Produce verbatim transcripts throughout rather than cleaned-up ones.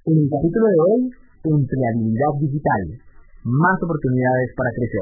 En el capítulo de hoy, empleabilidad digital, más oportunidades para crecer.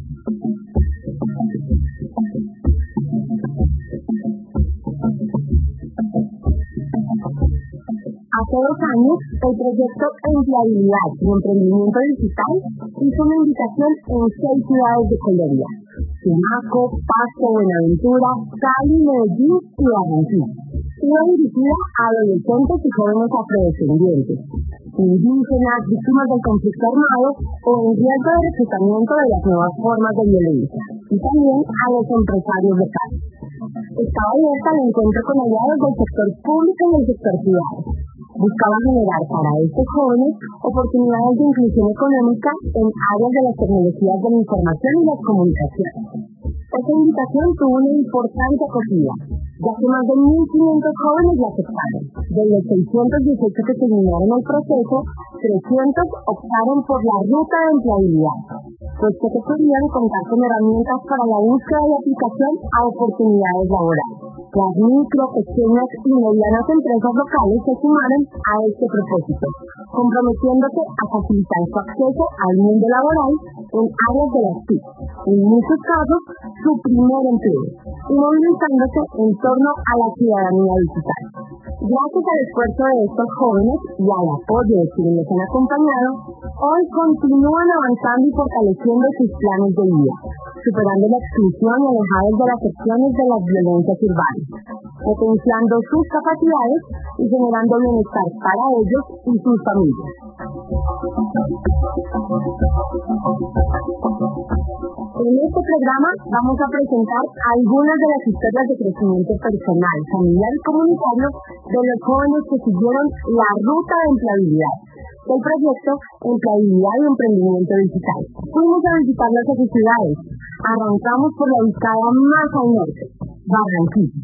Hace dos años, el proyecto Empleabilidad y Emprendimiento Digital hizo una invitación en seis ciudades de Colombia: Tumaco, Pasto, Buenaventura, Cali, Medellín y Barranquilla. Iba dirigida a adolescentes y jóvenes afrodescendientes, indígenas, víctimas del conflicto armado o en riesgo de reclutamiento de las nuevas formas de violencia, y también a los empresarios locales. Estaba abierta al encuentro con aliados del sector público y del sector privado. Buscaba generar para estos jóvenes oportunidades de inclusión económica en áreas de las tecnologías de la información y las comunicaciones. Esta invitación tuvo una importante acogida, ya que más de mil quinientos jóvenes la aceptaron. De los seiscientos dieciocho que terminaron el proceso, trescientos optaron por la ruta de empleabilidad, puesto que podían contar con herramientas para la búsqueda y aplicación a oportunidades laborales. Las micro, pequeñas y medianas empresas locales se sumaron a este propósito, comprometiéndose a facilitar su acceso al mundo laboral en áreas de las T I C, en muchos casos su primer empleo, y movilizándose en torno a la ciudadanía digital. Gracias al esfuerzo de estos jóvenes y al apoyo de quienes les han acompañado, hoy continúan avanzando y fortaleciendo sus planes de vida, superando la exclusión y alejados de las secciones de las violencias urbanas, potenciando sus capacidades y generando bienestar para ellos y sus familias. En este programa vamos a presentar algunas de las historias de crecimiento personal, familiar y comunitario de los jóvenes que siguieron la ruta de empleabilidad del proyecto Empleabilidad y Emprendimiento Digital. Fuimos a visitar las ocho ciudades. Arrancamos por la ubicada más al norte, Barranquilla.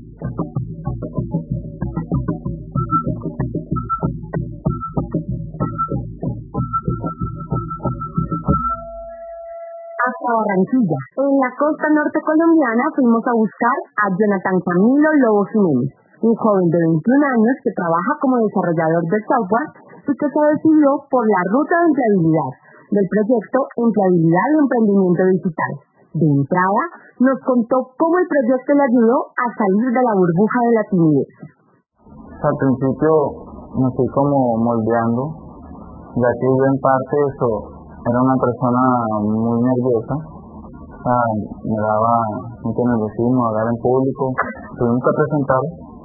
Hasta Barranquilla, en la costa norte colombiana, fuimos a buscar a Jonathan Camilo Lobo Jiménez, un joven de veintiún años que trabaja como desarrollador de software y que se decidió por la ruta de empleabilidad del proyecto Empleabilidad y Emprendimiento Digital. De entrada, nos contó cómo el proyecto le ayudó a salir de la burbuja de la timidez. Al principio me fui como moldeando, ya que yo en parte eso era una persona muy nerviosa, o sea, me daba mucho nerviosismo hablar en público. Tuvimos que presentar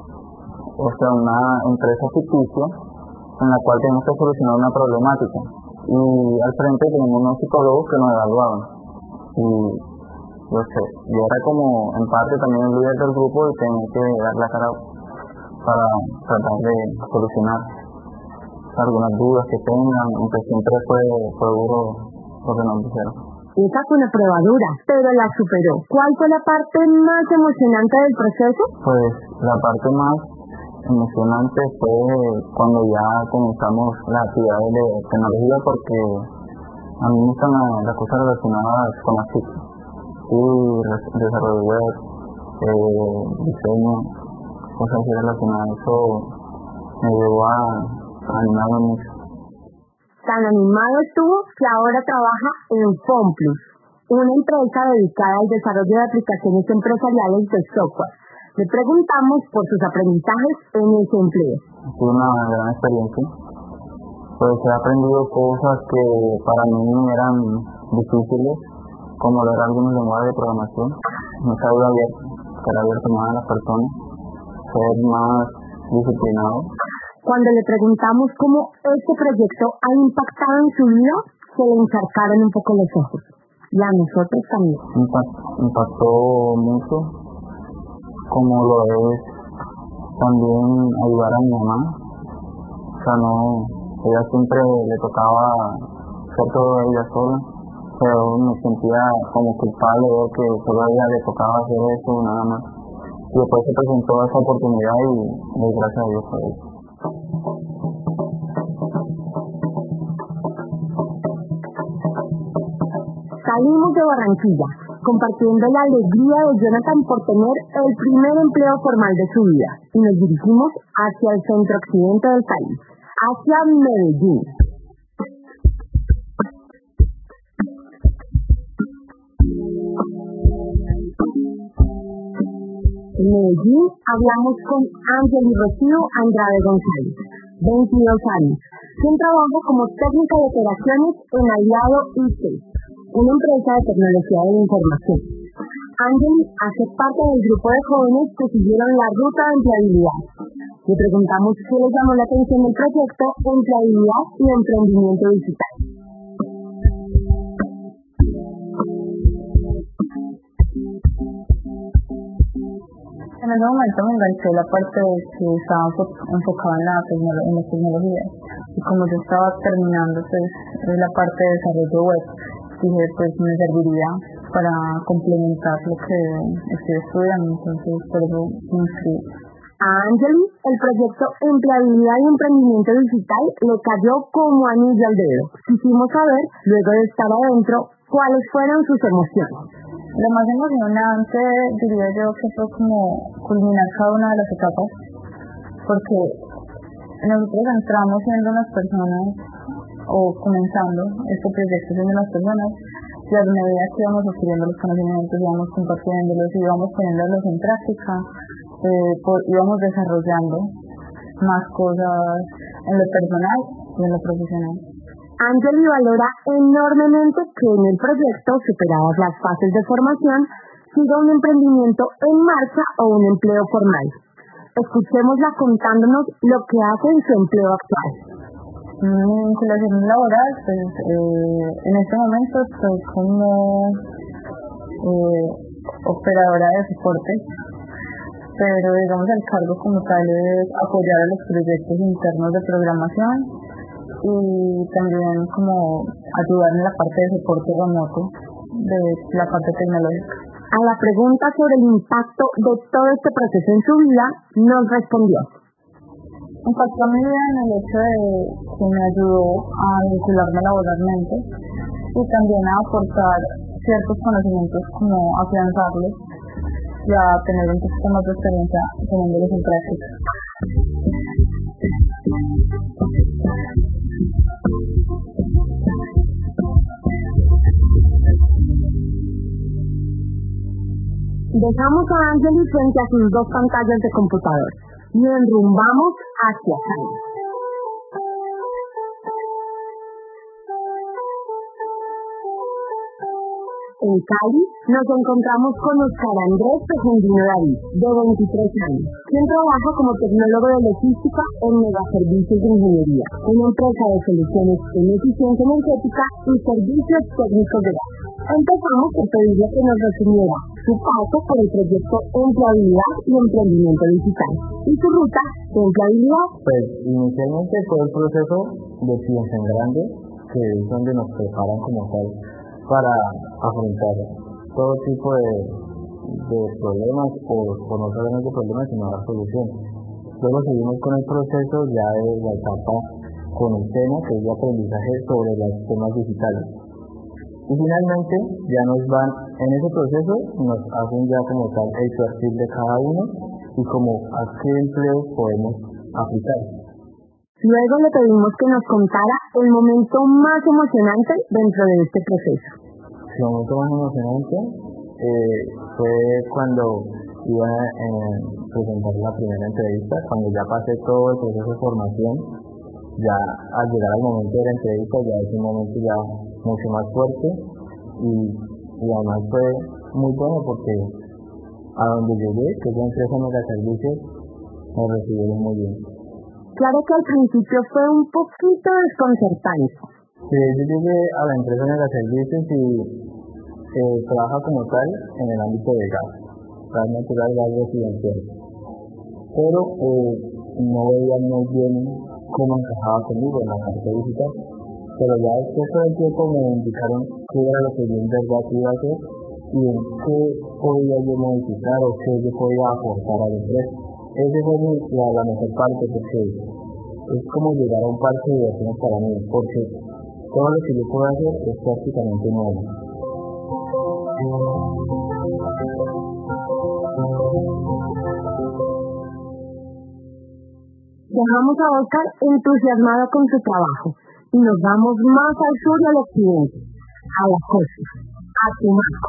o sea, una empresa ficticia en la cual tenemos que solucionar una problemática, y al frente tenemos unos psicólogos que nos evaluaban, y yo sé, yo era como en parte también el líder del grupo y tenía que dar la cara para tratar de solucionar algunas dudas que tengan, aunque siempre fue, fue duro lo que nos dijeron. Esa fue una prueba dura, pero la superó. ¿Cuál fue la parte más emocionante del proceso? Pues la parte más emocionante fue cuando ya comenzamos las actividades de tecnología, porque a mí me gustan las cosas relacionadas con las T I C, y desarrollo web, eh, diseño, cosas así relacionadas. Eso me llevó a animarme mucho. Tan animado estuvo que ahora trabaja en Fomplus, una empresa dedicada al desarrollo de aplicaciones empresariales de software. Le preguntamos por sus aprendizajes en ese empleo. Fue una gran experiencia, pues he aprendido cosas que para mí eran difíciles, como leer algunos lenguajes de programación. No sabía abierto, ser abierto más a las personas, ser más disciplinado. Cuando le preguntamos cómo este proyecto ha impactado en su vida, se le encharcaron un poco los ojos. Y a nosotros también. Impact, impactó mucho, como lo es también ayudar a mi mamá. O sea, no, ella siempre le tocaba hacer todo ella sola, pero me sentía como culpable de que solo a ella le tocaba hacer eso, nada más. Y después se presentó esa oportunidad y doy gracias a Dios por eso. Salimos de Barranquilla, compartiendo la alegría de Jonathan por tener el primer empleo formal de su vida, y nos dirigimos hacia el centro occidente del país, hacia Medellín. En Medellín hablamos con Ángel y Rocío Andrade González, veintidós años, quien trabaja como técnica de operaciones en Aliado I T, una empresa de tecnología de la información. Ángel hace parte del grupo de jóvenes que siguieron la ruta de empleabilidad. Le preguntamos qué les llamó la atención del proyecto Empleabilidad y Emprendimiento Digital. En ese momento me enganché la parte de que estaba enfocada en la, tecno- en la tecnología, y como yo estaba terminando pues la parte de desarrollo web, dije pues me serviría para complementar lo que estoy estudiando, entonces por eso me inscribí. A Angeli, el proyecto Empleabilidad y Emprendimiento Digital le cayó como anillo al dedo. Quisimos saber, luego de estar adentro, cuáles fueron sus emociones. Lo más emocionante diría yo que fue como culminar cada una de las etapas, porque nosotros entramos siendo unas personas, o comenzando este proyecto siendo unas personas, y a medida que íbamos adquiriendo los conocimientos, íbamos compartiéndolos, íbamos poniéndolos en práctica, eh, por, íbamos desarrollando más cosas en lo personal y en lo profesional. Angeli valora enormemente que en el proyecto, superadas las fases de formación, siga un emprendimiento en marcha o un empleo formal. Escuchémosla contándonos lo que hace en su empleo actual. Mi vinculación laboral, pues eh, en este momento estoy como eh, operadora de soporte, pero digamos el cargo como tal es apoyar a los proyectos internos de programación y también como ayudar en la parte de soporte remoto de la parte tecnológica. A la pregunta sobre el impacto de todo este proceso en su vida, nos respondió. Impactó mi vida en el hecho de que me ayudó a vincularme laboralmente y también a aportar ciertos conocimientos, como afianzarlos y a tener un poquito más de experiencia teniéndolos en práctica. Dejamos a Angeli frente a sus dos pantallas de computador y enrumbamos hacia Cali. En Cali nos encontramos con Oscar Andrés Tejendino David, de veintitrés años, quien trabaja como tecnólogo de logística en Megaservicios de Ingeniería, una empresa de soluciones en eficiencia energética y servicios técnicos de gas. Empezamos por pedirle que nos resumiera su paso por el proyecto Empleabilidad y Emprendimiento Digital y su ruta de empleabilidad. Pues inicialmente fue el proceso de Piensa en Grande, que es donde nos preparan como tal para afrontar todo tipo de, de problemas, o, o no solamente problemas, sino dar soluciones. Luego seguimos con el proceso ya de la etapa con el tema, que es el aprendizaje sobre los temas digitales. Y finalmente ya nos van, en ese proceso nos hacen ya como tal el perfil de cada uno y como a qué empleos podemos aplicar. Luego le pedimos que nos contara el momento más emocionante dentro de este proceso. El momento más emocionante eh, fue cuando iba a eh, presentar la primera entrevista, cuando ya pasé todo el proceso de formación. Ya al llegar al momento de la entrevista ya es un momento ya mucho más fuerte y, y además fue muy bueno porque a donde llegué, que es la empresa Megaservicios, me recibieron muy bien. Claro que al principio fue un poquito desconcertante. Sí, yo llegué a la empresa Megaservicios y eh, trabaja como tal en el ámbito de gas, gas natural, gas residencial, pero eh, no veía muy bien cómo encajaba conmigo en la parte digital, pero ya después todo el tiempo me indicaron qué era lo que yo en verdad iba a hacer y en qué podía yo modificar o qué yo podía aportar a la empresa. Esa fue mi, la, la mejor parte, porque es como llegar a un parque de diversiones para mí, porque todo lo que yo puedo hacer es prácticamente nuevo. Dejamos a Oscar entusiasmado con su trabajo y nos vamos más al sur y al occidente, a la costa, a Tumaco.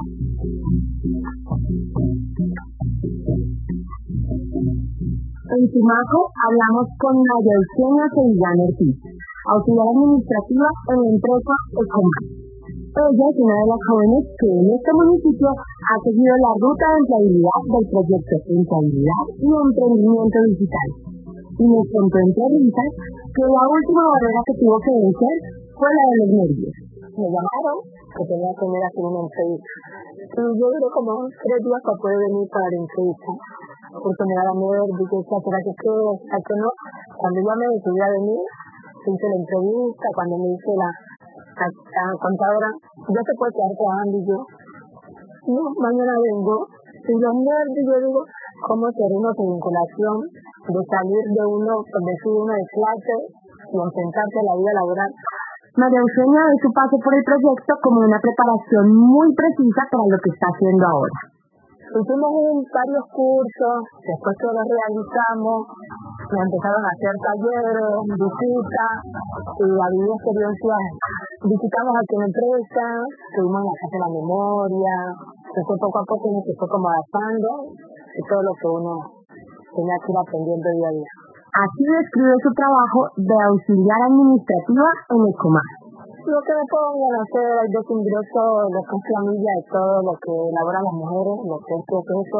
En Tumaco hablamos con María Eugenia Sevillano Ortiz, auxiliar administrativa en la empresa Ecomar. Ella es una de las jóvenes que en este municipio ha seguido la ruta de empleabilidad del proyecto Empleabilidad y Emprendimiento Digital. Y nos contó en entrevistas que la última barrera que tuvo que vencer fue la de los nervios. Me llamaron que tenía que venir a hacer una entrevista. Y yo duré como tres días para poder venir para la entrevista. Porque me daba miedo, dije, ¿será que quedo? ¿Será que no? Cuando ya me decidí a venir, hice la entrevista, cuando me hice la, la, la contadora, ya se puede quedar trabajando y yo, no, mañana vengo. Y los nervios, yo digo, ¿cómo será una vinculación de salir de uno, por decir uno de clase y enfrentarse a la vida laboral? María Eugenia ve su paso por el proyecto como una preparación muy precisa para lo que está haciendo ahora. Hicimos un, varios cursos, después que los realizamos, nos empezaron a hacer talleres, visitas, y había experiencias. Visitamos a quien empresa, estuvimos en la Casa de la Memoria, después poco a poco uno se fue como adaptando, y todo lo que uno tenía que ir aprendiendo día a día. Así describe su trabajo de auxiliar administrativa en Ecomar. Lo que me pongo a hacer, hay dos ingresos, lo que es planilla y todo lo que elaboran las mujeres, lo que es proceso,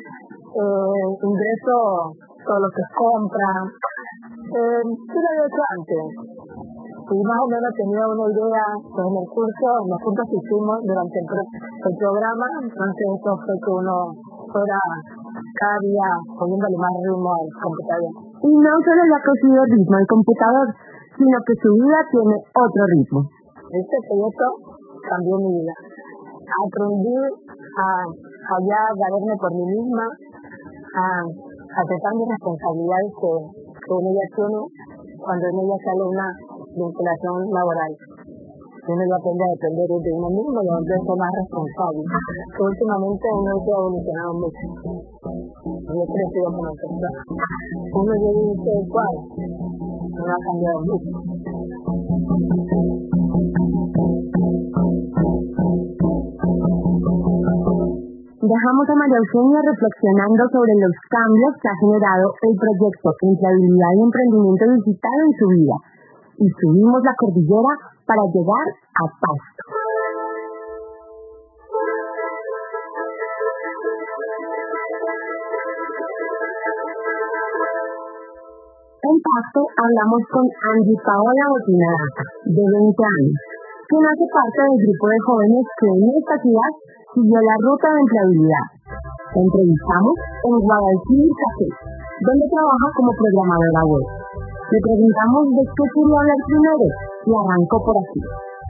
eh, ingreso, todo lo que es compra. Eh, ¿Qué lo he hecho antes? Y más o menos tenía una idea, pues en el curso, en los cursos que hicimos durante el, pro- el programa, entonces eso fue que uno fuera cada día poniéndole más ritmo al computador. Y no solo le ha cogido ritmo al computador, sino que su vida tiene otro ritmo. Este proyecto cambió mi vida. Aprendí a, a ya valerme por mí misma, a a aceptar mis responsabilidades que, que uno ya tiene cuando uno ya sale de una vinculación laboral. Uno ya aprende a depender de uno mismo y a ser más responsable. Que últimamente uno se ha evolucionado mucho. Yo he crecido como persona. Uno ya dice cuál, uno ha cambiado mucho. Dejamos a María Eugenia reflexionando sobre los cambios que ha generado el proyecto Empleabilidad y Emprendimiento Digital en su vida. Y subimos la cordillera para llegar a Pasto. En Pasto hablamos con Angie Paola Botinadaca, de veinte años, quien hace parte del grupo de jóvenes que en esta ciudad siguió la ruta de empleabilidad. La entrevistamos en Guadalquivir Café, donde trabaja como programadora web. Le preguntamos de qué quería hablar primero y arrancó por aquí.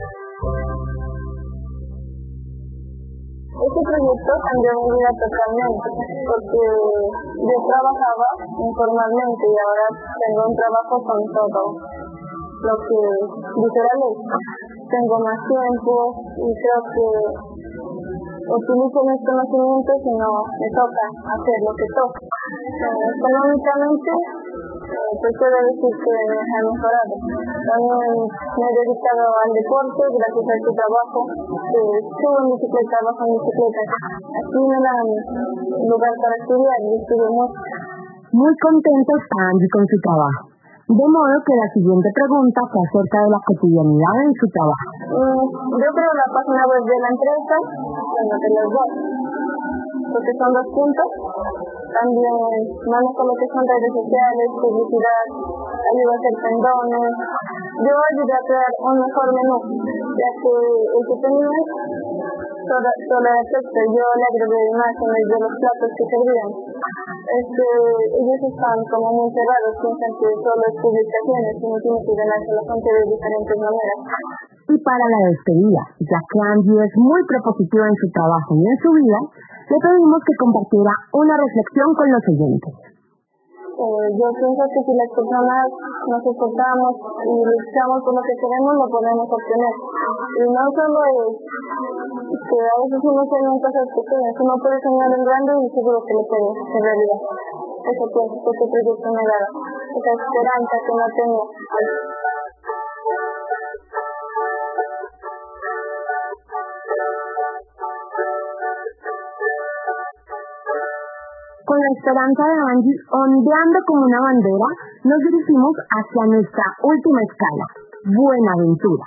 Este proyecto cambió mi vida totalmente, porque yo trabajaba informalmente y ahora tengo un trabajo con todo lo que dice la ley. Tengo más tiempo y creo que utilizo mis conocimientos y no me toca hacer lo que toca. Eh, económicamente, eh, pues puedo decir que me ha mejorado. También me he dedicado al deporte gracias a este trabajo. Eh, subo en bicicleta, bajo en bicicleta. Aquí me dan lugar para estudiar y estudio mucho. Muy contenta está Angie con su trabajo. De modo que la siguiente pregunta fue acerca de la cotidianidad en su trabajo. Mm, yo creo la página web de la empresa, bueno, de los dos, porque son dos puntos. También manejo lo que son redes sociales, publicidad, ayudo a hacer pendones. Yo ayudé a crear un mejor menú, ya que el que tenía solo, solo era texto, yo le agregué imágenes de los platos que servían. Este, ellos están como muy cerrados, piensan que solo es publicaciones y no tienen que ganarse la fuente de diferentes maneras. Y para la despedida, ya que Angie es muy propositiva en su trabajo y en su vida, le pedimos que compartiera una reflexión con los oyentes. Eh, yo pienso que si las personas nos esforzamos y luchamos por lo que queremos, lo podemos obtener. Y no solo es que a veces uno sueña en cosas pequeñas, uno puede soñar en grande y seguro que lo puede en realidad. Eso pienso que este proyecto me ha dado. esa esperanza que uno tenía. Con la esperanza de Angie ondeando como una bandera, nos dirigimos hacia nuestra última escala, Buenaventura.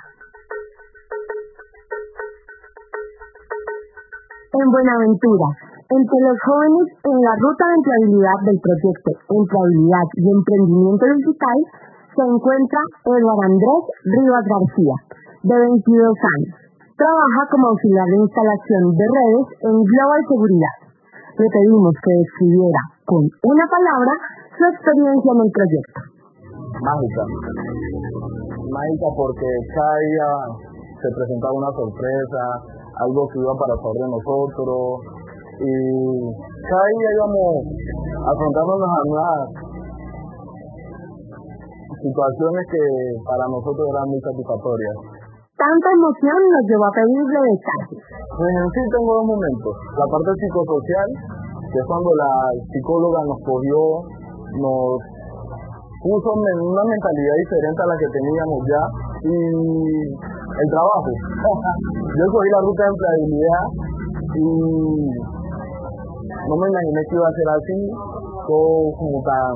En Buenaventura, entre los jóvenes en la ruta de empleabilidad del proyecto Empleabilidad y Emprendimiento Digital, se encuentra Eduardo Andrés Rivas García, de veintidós años. Trabaja como auxiliar de instalación de redes en Global Seguridad. Le pedimos que describiera con una palabra su experiencia en el proyecto. Mágica. Mágica porque cada día se presentaba una sorpresa, algo que iba para favor de nosotros, y cada día íbamos afrontándonos a nuevas situaciones que para nosotros eran muy satisfactorias. Tanta emoción nos llevó a pedirle detalles. Pues en sí tengo dos momentos. La parte psicosocial, que es cuando la psicóloga nos cogió, nos puso en una mentalidad diferente a la que teníamos ya, y el trabajo. Yo cogí la ruta de empleabilidad y no me imaginé que iba a ser así, todo como tan,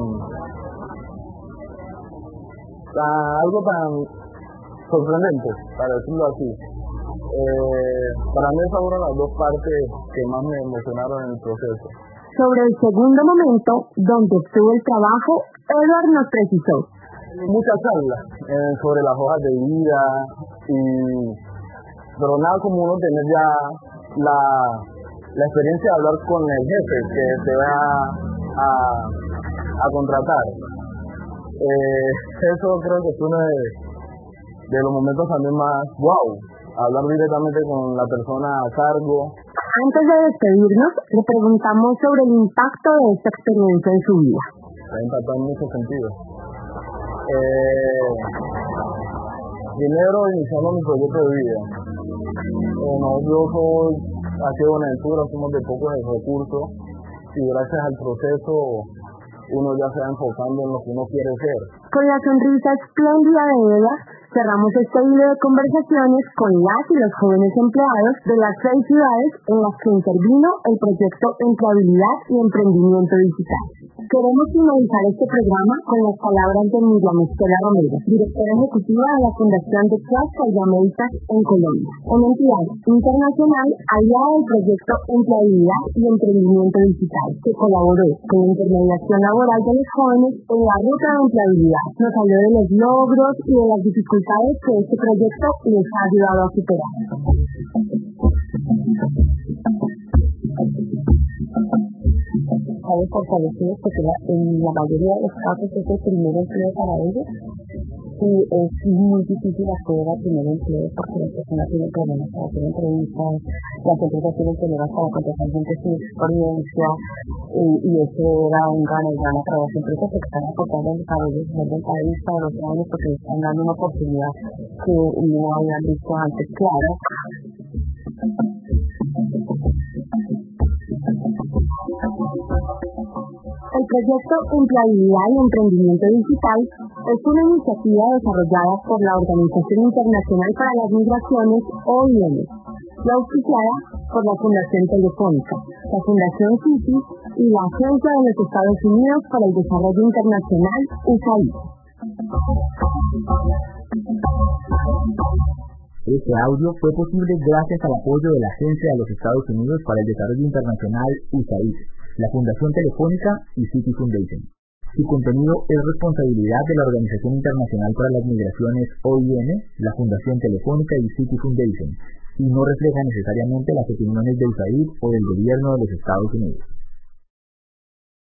tan algo tan sorprendente, para decirlo así. Eh, para mí esas fueron las dos partes que más me emocionaron en el proceso. Sobre el segundo momento, donde estuvo el trabajo, Edward nos precisó. Muchas charlas eh, sobre las hojas de vida, y, pero nada como uno tener ya la, la experiencia de hablar con el jefe que te va a, a contratar. Eh, eso creo que es uno de, de los momentos también más wow, hablar directamente con la persona a cargo. Antes de despedirnos, le preguntamos sobre el impacto de esta experiencia en su vida. Se ha impactado en muchos sentidos. Eh, primero, iniciamos mi proyecto de vida. Bueno, yo soy aquí de Buenaventura, somos de pocos recursos, y gracias al proceso uno ya se va enfocando en lo que uno quiere ser. Con la sonrisa espléndida de ella, cerramos este hilo de conversaciones con las y los jóvenes empleados de las seis ciudades en las que intervino el proyecto Empleabilidad y Emprendimiento Digital. Queremos finalizar este programa con las palabras de Miriam Estela Romero, directora ejecutiva de la Fundación de Trust Américas en Colombia, una entidad internacional aliada del proyecto Empleabilidad y Emprendimiento Digital, que colaboró con la intermediación laboral de los jóvenes en la ruta de empleabilidad. Nos habló de los logros y de las dificultades que este proyecto les ha ayudado a superar. Hay fortalecidos porque en la mayoría de los casos es el primer empleo para ellos, y es muy difícil acceder al primer empleo porque las personas tienen problemas para hacer entrevistas, las empresas tienen problemas para contratar gente sin experiencia, y, y eso era un gana y gana para las empresas que están aportando al desarrollo del país para los jóvenes porque les están dando una oportunidad que no habían visto antes. Claro, el proyecto Empleabilidad y Emprendimiento Digital es una iniciativa desarrollada por la Organización Internacional para las Migraciones, O I M, y auspiciada por la Fundación Telefónica, la Fundación Citi y la Agencia de los Estados Unidos para el Desarrollo Internacional, U S A I D. Este audio fue posible gracias al apoyo de la Agencia de los Estados Unidos para el Desarrollo Internacional, U S A I D, la Fundación Telefónica y Citi Foundation. Su contenido es responsabilidad de la Organización Internacional para las Migraciones, O I M, la Fundación Telefónica y Citi Foundation, y no refleja necesariamente las opiniones de U S A I D o del Gobierno de los Estados Unidos.